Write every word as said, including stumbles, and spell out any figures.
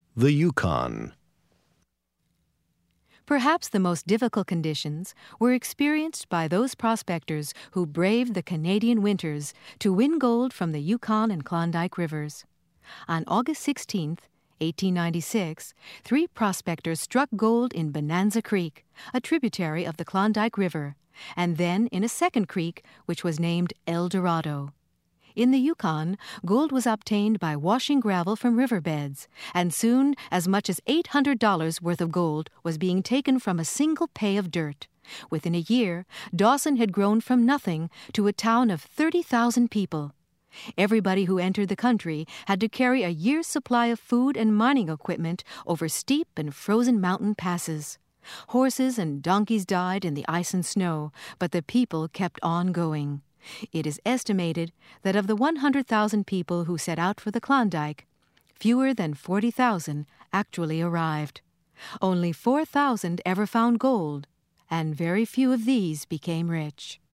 The Yukon. Perhaps the most difficult conditions were experienced by those prospectors who braved the Canadian winters to win gold from the Yukon and Klondike rivers. On August sixteenth, eighteen ninety-six, three prospectors struck gold in Bonanza Creek, a tributary of the Klondike River, and then in a second creek which was named El Dorado. In the Yukon, gold was obtained by washing gravel from riverbeds, and soon as much as eight hundred dollars worth of gold was being taken from a single pay of dirt. Within a year, Dawson had grown from nothing to a town of thirty thousand people. Everybody who entered the country had to carry a year's supply of food and mining equipment over steep and frozen mountain passes. Horses and donkeys died in the ice and snow, but the people kept on going. It is estimated that of the one hundred thousand people who set out for the Klondike, fewer than forty thousand actually arrived. Only four thousand ever found gold, and very few of these became rich.